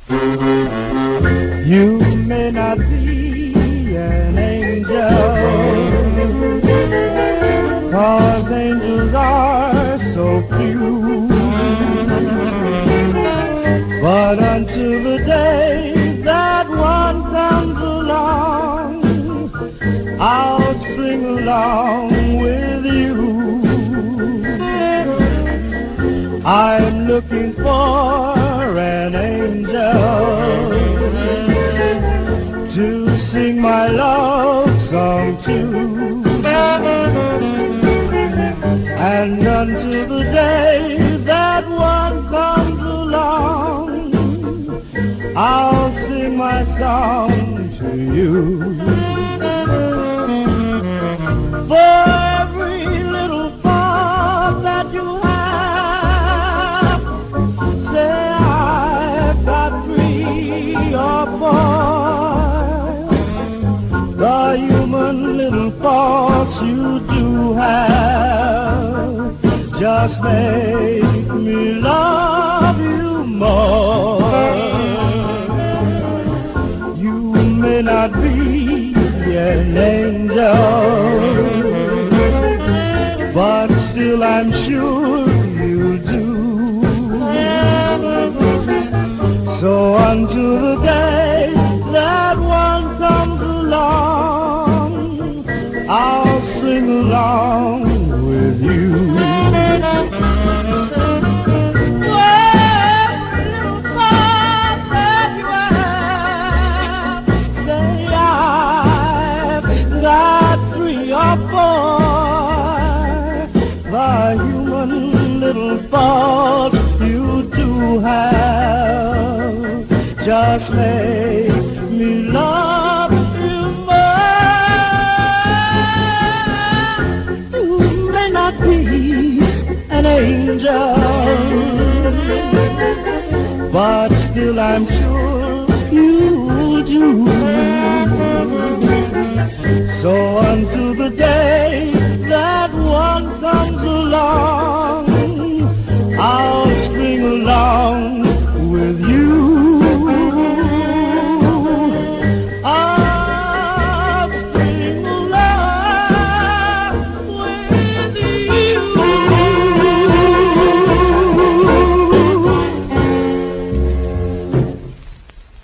You may not be an angel, 'cause angels are so few. But until the day that one comes along, I'll sing along with you. I'm looking for an angel to sing my love song to. And until the day that one comes along, I'll sing my song to you. For every little fault that you have, say I've got 3 or 4. The human little faults you do have just make me love you more. You may not be an angel, but still I'm sure you do. So until the day that one comes along, I'll sing along with you. Got 3 or 4, the human little faults you do have just make me love you more. You may not be an angel, but still I'm sure you do. So until the day